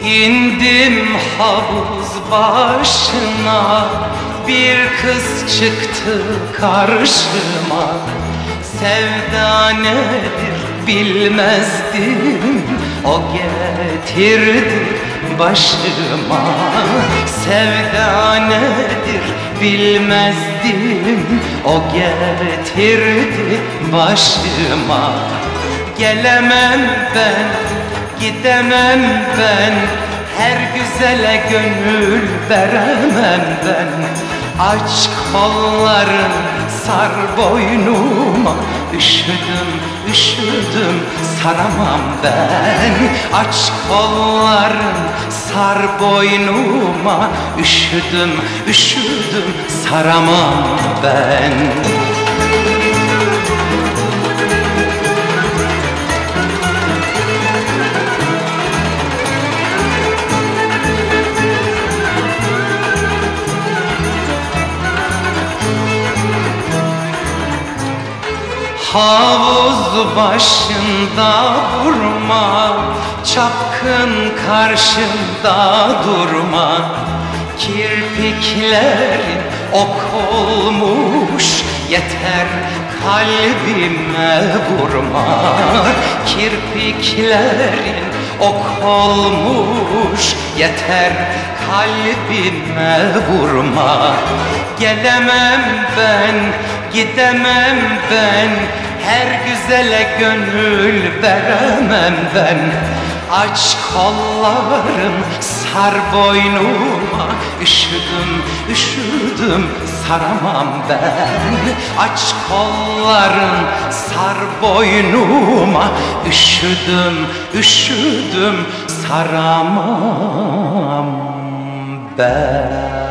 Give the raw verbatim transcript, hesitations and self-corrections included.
İndim havuz başına, bir kız çıktı karşıma. Sevda nedir bilmezdim, o getirdi başıma. Sevda nedir bilmezdim, o getirdi başıma. Gelemem ben, gidemem ben, her güzele gönül veremem ben. Aç kolların, sar boynuma, üşüdüm, üşüdüm, saramam ben. Aç kolların, sar boynuma, üşüdüm, üşüdüm, saramam ben. Havuz başında durma, çapkın karşında durma. Kirpiklerin ok olmuş, yeter kalbime vurma. Kirpiklerin ok olmuş, yeter kalbime vurma. Gelemem ben, gidemem ben, her güzele gönül veremem ben. Aç kollarım, sar boynuma, üşüdüm, üşüdüm, saramam ben. Aç kollarım, sar boynuma, üşüdüm, üşüdüm, saramam ben.